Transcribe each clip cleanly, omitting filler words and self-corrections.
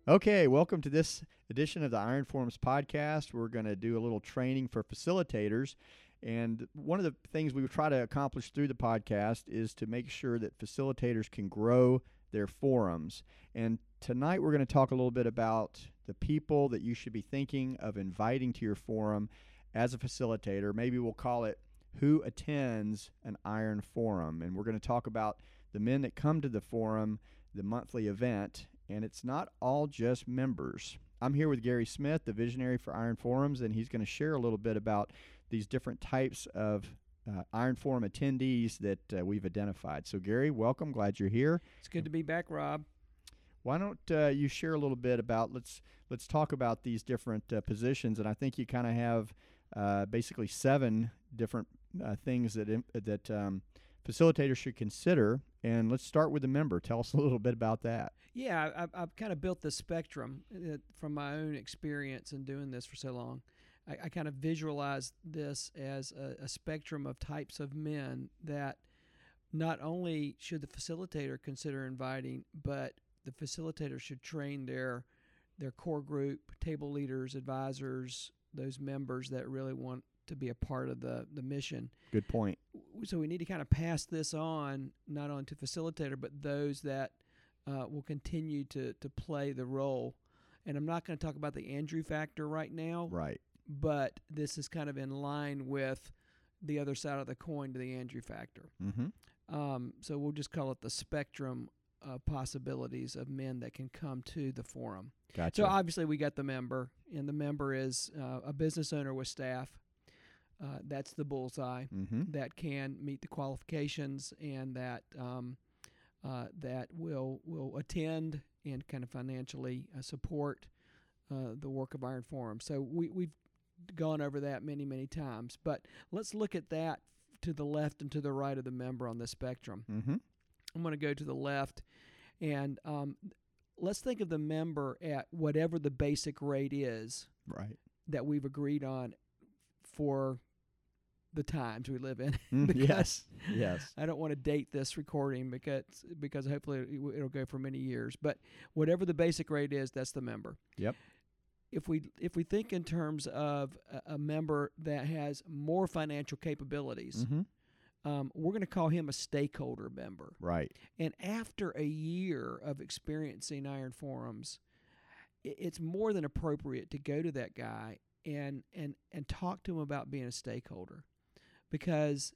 Okay, welcome to this edition of the Iron Forums podcast. We're going to do a little training for facilitators. And one of the things we try to accomplish through the podcast is to make sure that facilitators can grow their forums. And tonight we're going to talk a little bit about the people that you should be thinking of inviting to your forum as a facilitator. Maybe we'll call it Who Attends an Iron Forum. And we're going to talk about the men that come to the forum, the monthly event. And it's not all just members. I'm here with Gary Smith, the visionary for Iron Forums, and he's going to share a little bit about these different types of Iron Forum attendees that we've identified. So, Gary, welcome. Glad you're here. It's good to be back, Rob. Why don't you share a little bit about let's talk about these different positions, and I think you kind of have basically 7 different things that facilitators should consider. And let's start with the member. Tell us a little bit about that. Yeah, I've kind of built the spectrum from my own experience in doing this for so long. I kind of visualize this as a spectrum of types of men that not only should the facilitator consider inviting, but the facilitator should train their core group, table leaders, advisors, those members that really want to be a part of the mission. Good point. So we need to kind of pass this on, not only to facilitator, but those that will continue to play the role. And I'm not going to talk about the Andrew factor right now. Right. But this is kind of in line with the other side of the coin to the Andrew factor. Mm-hmm. So we'll just call it the spectrum of possibilities of men that can come to the forum. Gotcha. So obviously we got the member, and the member is a business owner with staff. That's the bullseye. Mm-hmm. That can meet the qualifications and that that will attend and kind of financially support the work of Iron Forum. So we've gone over that many times. But let's look at that to the left and to the right of the member on the spectrum. Mm-hmm. I'm going to go to the left, and let's think of the member at whatever the basic rate is Right. that we've agreed on for the times we live in. Yes. I don't want to date this recording because hopefully it'll go for many years. But whatever the basic rate is, that's the member. Yep. If we think in terms of a member that has more financial capabilities, Mm-hmm. we're going to call him a stakeholder member. Right. And after a year of experiencing Iron Forums, it's more than appropriate to go to that guy and talk to him about being a stakeholder, because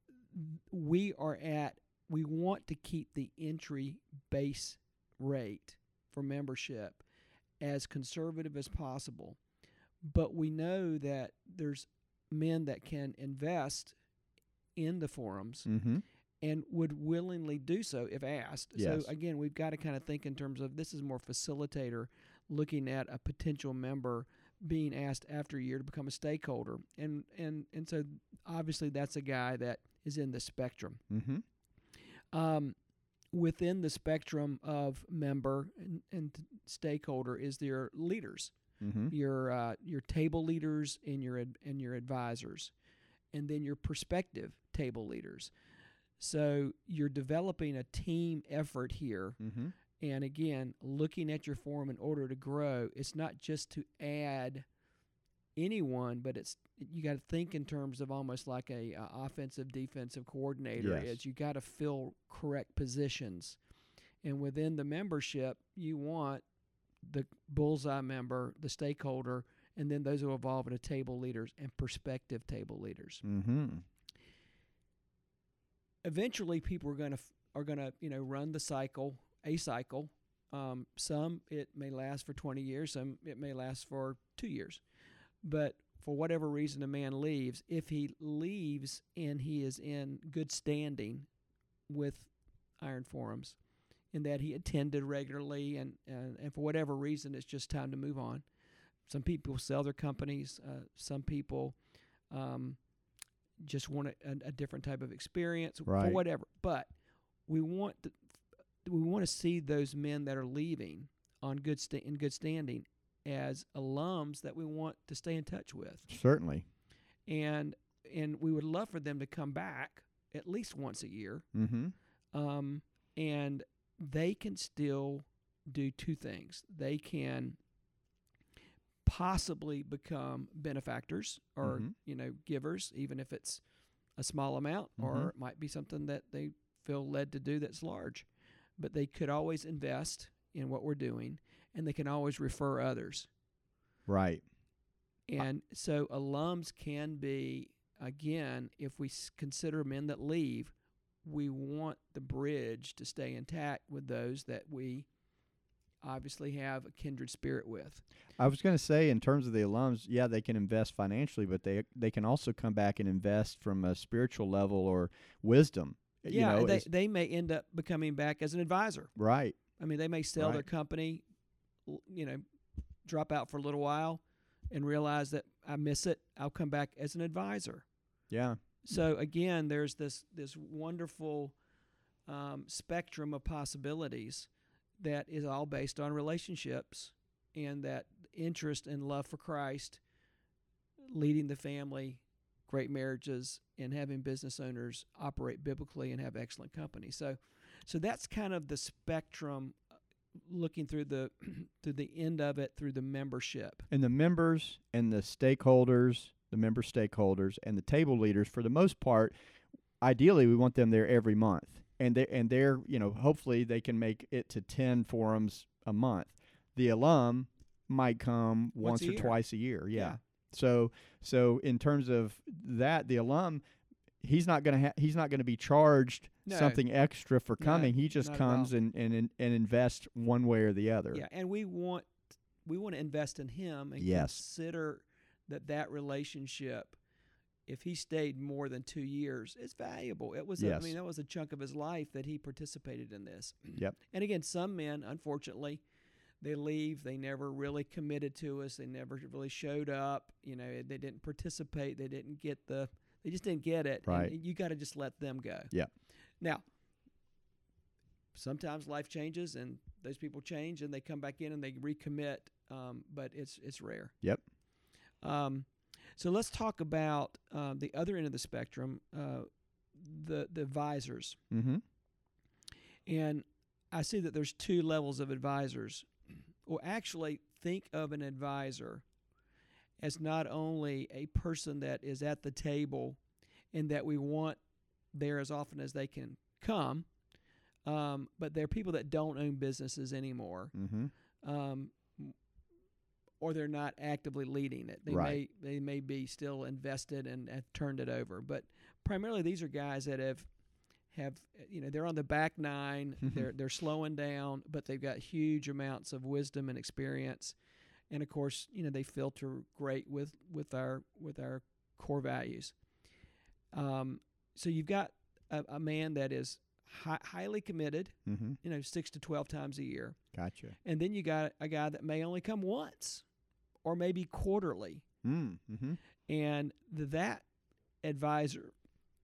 we want to keep the entry base rate for membership as conservative as possible. But we know that there's men that can invest in the forums Mm-hmm. and would willingly do so if asked. Yes. So again, we've got to kind of think in terms of this is more facilitator looking at a potential member being asked after a year to become a stakeholder. And so obviously that's a guy that is in the spectrum. Mm-hmm. Within the spectrum of member and stakeholder is their leaders, Mm-hmm. your table leaders and your advisors, and then your prospective table leaders. So you're developing a team effort here. Mm-hmm. And again, looking at your forum in order to grow, it's not just to add anyone, but you got to think in terms of almost like a offensive defensive coordinator. Yes. Is you got to fill correct positions, and within the membership, you want the bullseye member, the stakeholder, and then those who evolve into table leaders and prospective table leaders. Mm-hmm. Eventually, people are going to run the cycle, a cycle. Some it may last for 20 years, some it may last for 2 years. But for whatever reason a man leaves, if he leaves and he is in good standing with Iron Forums, in that he attended regularly and for whatever reason it's just time to move on. Some people sell their companies. Some people just want a different type of experience, Right. for whatever. But we want to see those men that are leaving in good standing as alums that we want to stay in touch with. Certainly. And we would love for them to come back at least once a year. Mm-hmm. And they can still do two things. They can possibly become benefactors or givers, even if it's a small amount, or it might be something that they feel led to do that's large. But they could always invest in what we're doing, and they can always refer others. Right. And so alums can be, again, if we consider men that leave, we want the bridge to stay intact with those that we obviously have a kindred spirit with. I was going to say, in terms of the alums, yeah, they can invest financially, but they can also come back and invest from a spiritual level or wisdom. Yeah, they may end up becoming back as an advisor. Right. I mean, they may sell their company, drop out for a little while, and realize that I miss it. I'll come back as an advisor. Yeah. So again, there's this wonderful spectrum of possibilities that is all based on relationships and that interest and love for Christ, leading the family, great marriages, and having business owners operate biblically and have excellent company. So that's kind of the spectrum, looking through the end of it through the membership. And the members and the stakeholders, the member stakeholders and the table leaders, for the most part, ideally we want them there every month. And they're hopefully they can make it to 10 forums a month. The alum might come once or twice a year. Yeah. So in terms of that, the alum, he's not going to be charged something extra for coming. He just comes and invests one way or the other. Yeah, and we want to invest in him and consider that relationship, if he stayed more than 2 years, it's valuable. It was that was a chunk of his life that he participated in this. Yep. And again, some men, unfortunately, they leave. They never really committed to us. They never really showed up. They didn't participate. They just didn't get it. Right. And you got to just let them go. Yeah. Now, sometimes life changes and those people change and they come back in and they recommit, but it's rare. Yep. So let's talk about the other end of the spectrum, the advisors. Mm-hmm. And I see that there's two levels of advisors. Well, actually, think of an advisor as not only a person that is at the table and that we want there as often as they can come, but they're people that don't own businesses anymore. Mm-hmm. Or they're not actively leading it. They may be still invested and have turned it over. But primarily these are guys that have they're on the back nine. They're slowing down, but they've got huge amounts of wisdom and experience. And of course, they filter great with our core values. So you've got a man that is highly committed, 6 to 12 times a year. Gotcha. And then you got a guy that may only come once or maybe quarterly. Mm-hmm. And that advisor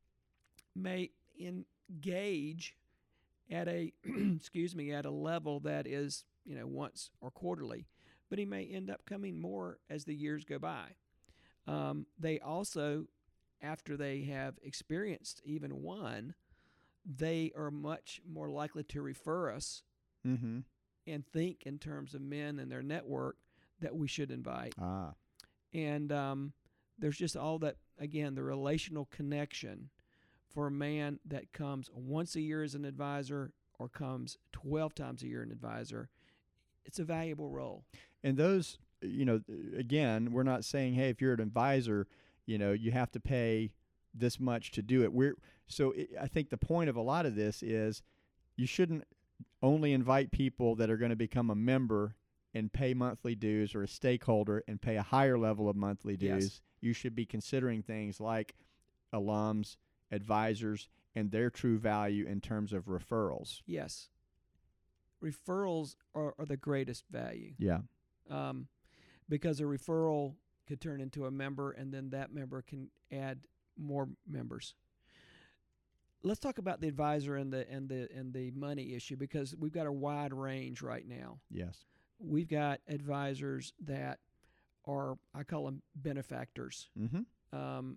may engage at a at a level that is, once or quarterly, but he may end up coming more as the years go by. They also, after they have experienced even one, they are much more likely to refer us and think in terms of men and their network that we should invite. And there's just all that, again, the relational connection for a man that comes once a year as an advisor or comes 12 times a year an advisor. It's a valuable role. And those, again, we're not saying, hey, if you're an advisor, you have to pay this much to do it. I think the point of a lot of this is you shouldn't only invite people that are going to become a member and pay monthly dues, or a stakeholder and pay a higher level of monthly dues. Yes. You should be considering things like alums, advisors, and their true value in terms of referrals. Yes. Referrals are the greatest value. Yeah. Because a referral could turn into a member, and then that member can add more members. Let's talk about the advisor and the money issue, because we've got a wide range right now. Yes. We've got advisors that are, I call them benefactors. Mm-hmm.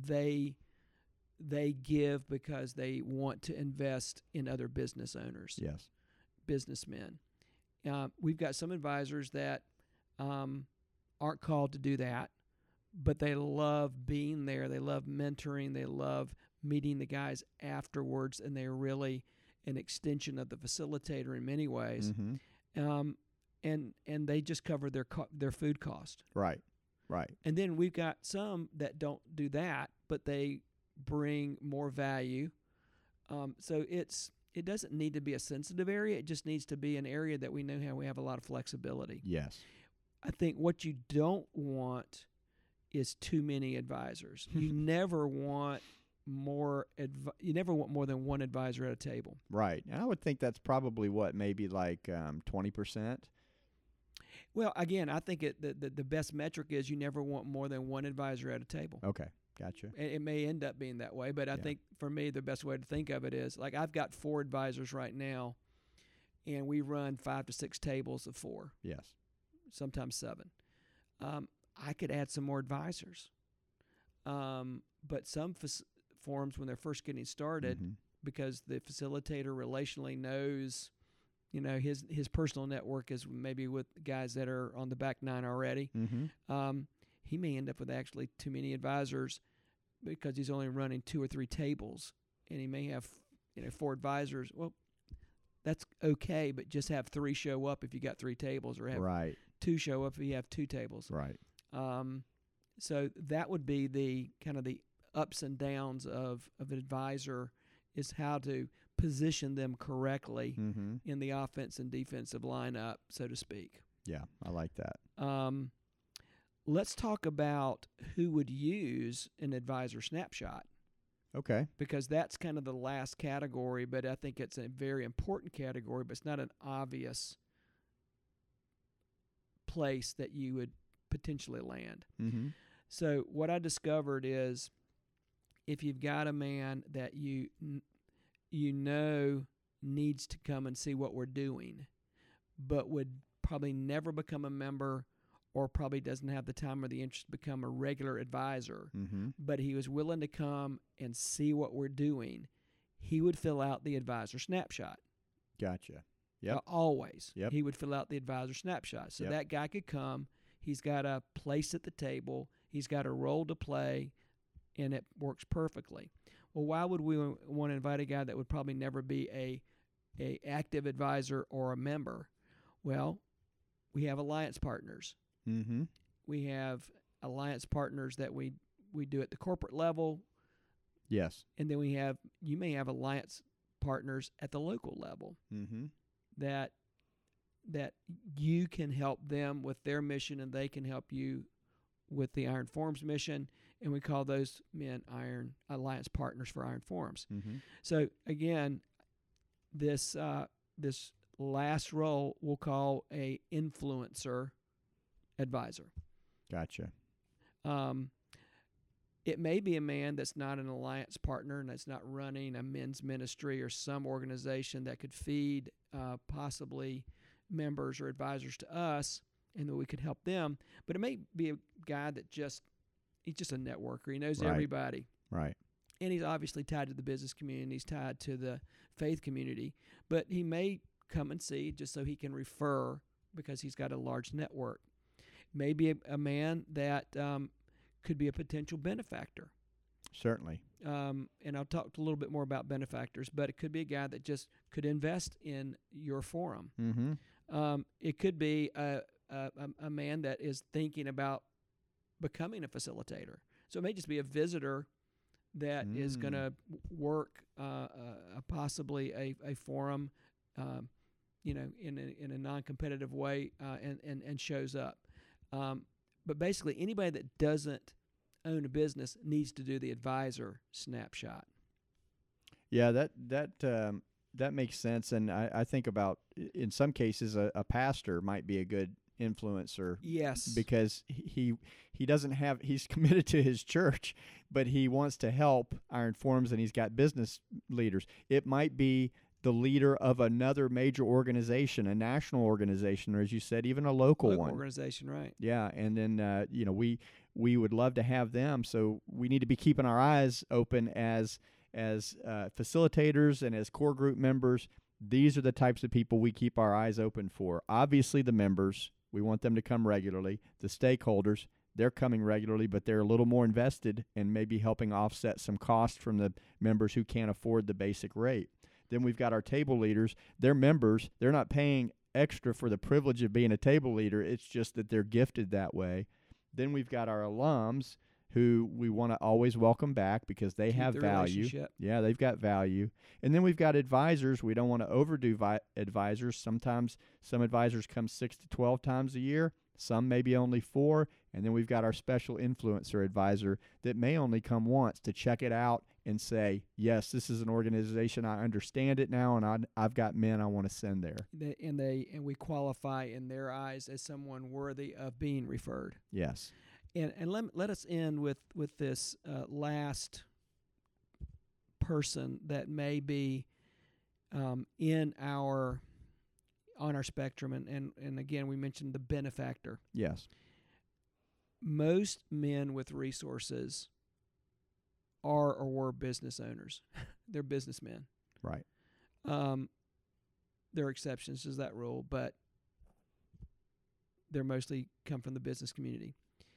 They give because they want to invest in other business owners. Yes. Businessmen. We've got some advisors that aren't called to do that, but they love being there. They love mentoring. They love meeting the guys afterwards, and they're really an extension of the facilitator in many ways. Mm-hmm. And they just cover their food cost. Right. And then we've got some that don't do that, but they bring more value. So it doesn't need to be a sensitive area. It just needs to be an area that we know how we have a lot of flexibility. Yes. I think what you don't want is too many advisors. You never want more than one advisor at a table. Right. And I would think that's probably maybe like 20%. Well, again, I think the best metric is you never want more than one advisor at a table. Okay. Gotcha. It may end up being that way, but I think for me the best way to think of it is, like, I've got 4 advisors right now, and we run 5 to 6 tables of 4. Yes. Sometimes 7. I could add some more advisors, but some forums, when they're first getting started, Mm-hmm. because the facilitator relationally knows, his personal network is maybe with guys that are on the back 9 already. Mm-hmm. He may end up with actually too many advisors because he's only running 2 or 3 tables, and he may have 4 advisors. Well, that's okay, but just have 3 show up if you got 3 tables, or have Right. 2 show up if you have 2 tables. Right. So that would be the kind of the ups and downs of an advisor, is how to position them correctly Mm-hmm. in the offense and defensive lineup, so to speak. Yeah, I like that. Let's talk about who would use an advisor snapshot, Okay. because that's kind of the last category, but I think it's a very important category, but it's not an obvious place that you would potentially land. Mm-hmm. So what I discovered is, if you've got a man that you know needs to come and see what we're doing, but would probably never become a member, or probably doesn't have the time or the interest to become a regular advisor, Mm-hmm. but he was willing to come and see what we're doing, he would fill out the advisor snapshot. Gotcha. Yep. Always. Yep. He would fill out the advisor snapshot. So Yep. that guy could come. He's got a place at the table. He's got a role to play, and it works perfectly. Well, why would we want to invite a guy that would probably never be a active advisor or a member? Well, we have alliance partners. Mm-hmm. We have alliance partners that we do at the corporate level, Yes. and then you may have alliance partners at the local level Mm-hmm. that you can help them with their mission, and they can help you with the Iron Forums mission, and we call those men alliance partners for Iron Forums. Mm-hmm. So again, this last role we'll call a influencer advisor. Gotcha. It may be a man that's not an alliance partner and that's not running a men's ministry or some organization that could feed possibly members or advisors to us, and that we could help them. But it may be a guy that he's just a networker. He knows Right. everybody. Right. And he's obviously tied to the business community. He's tied to the faith community. But he may come and see just so he can refer, because he's got a large network. Maybe a man that could be a potential benefactor. Certainly. And I'll talk a little bit more about benefactors, but it could be a guy that just could invest in your forum. Mm-hmm. It could be a man that is thinking about becoming a facilitator. So it may just be a visitor that is going to work possibly a forum, in a non-competitive way, and shows up. But basically, anybody that doesn't own a business needs to do the advisor snapshot. Yeah, that makes sense, and I think about, in some cases, a pastor might be a good influencer. Yes, because he doesn't have, he's committed to his church, but he wants to help Iron Forums, and he's got business leaders. It might be the leader of another major organization, a national organization, or as you said, even a local one. Organization, right? Yeah, and then we would love to have them. So we need to be keeping our eyes open as facilitators and as core group members these are the types of people we keep our eyes open for. Obviously, the members, we want them to come regularly. The stakeholders, they're coming regularly, but they're a little more invested and maybe helping offset some cost from the members who can't afford the basic rate. Then we've got our table leaders. They're members. They're not paying extra for the privilege of being a table leader. It's just that they're gifted that way. Then we've got our alums, who we want to always welcome back because they Keep have the value. relationship. Yeah, they've got value. And then we've got advisors. We don't want to overdo advisors. Sometimes some advisors come 6 to 12 times a year. Some maybe only 4. And then we've got our special influencer advisor that may only come once to check it out and say, yes, this is an organization. I understand it now, and I've got men I want to send there. And we qualify in their eyes as someone worthy of being referred. Yes. And let us end with this last person that may be on our spectrum, and again, we mentioned the benefactor. Yes. Most men with resources are or were business owners. They're businessmen. Right. There are exceptions to that rule, but they're mostly come from the business community.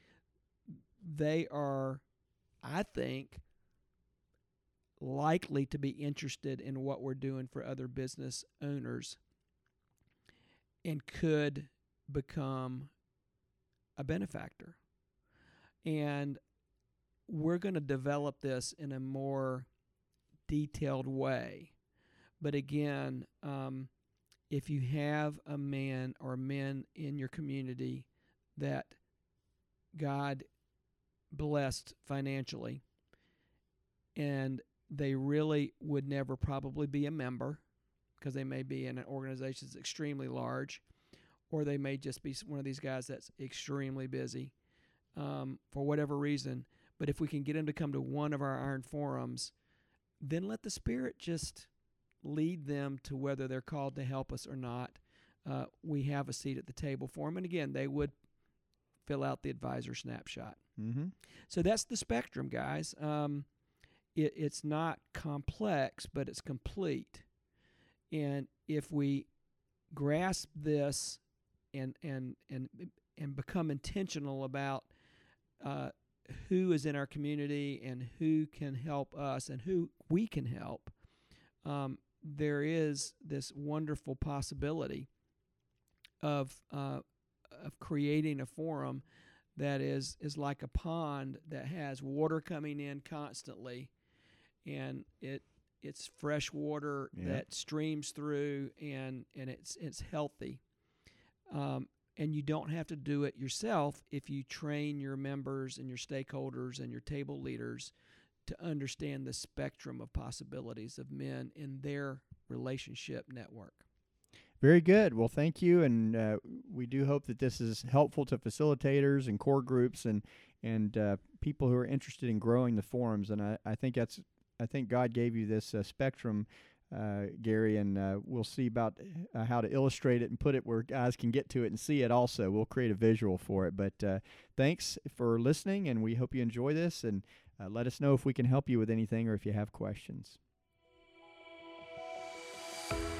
They are, I think, likely to be interested in what we're doing for other business owners and could become a benefactor. And we're going to develop this in a more detailed way. But again, if you have a man or men in your community that God blessed financially, and they really would never probably be a member because they may be in an organization that's extremely large, or they may just be one of these guys that's extremely busy for whatever reason. But if we can get them to come to one of our Iron Forums, then let the Spirit just lead them to whether they're called to help us or not. We have a seat at the table for them. And again, they would fill out the advisor snapshot. Mm-hmm. So that's the spectrum, guys. It's not complex, but it's complete. And if we grasp this and become intentional about who is in our community and who can help us and who we can help, there is this wonderful possibility of creating a forum that is like a pond that has water coming in constantly, and it's fresh water that streams through, and it's healthy. And you don't have to do it yourself if you train your members and your stakeholders and your table leaders to understand the spectrum of possibilities of men in their relationship network. Very good. Well, thank you, and we do hope that this is helpful to facilitators and core groups and people who are interested in growing the forums. And I think God gave you this spectrum, Gary, and we'll see about how to illustrate it and put it where guys can get to it and see it also. We'll create a visual for it. But thanks for listening, and we hope you enjoy this, and let us know if we can help you with anything or if you have questions.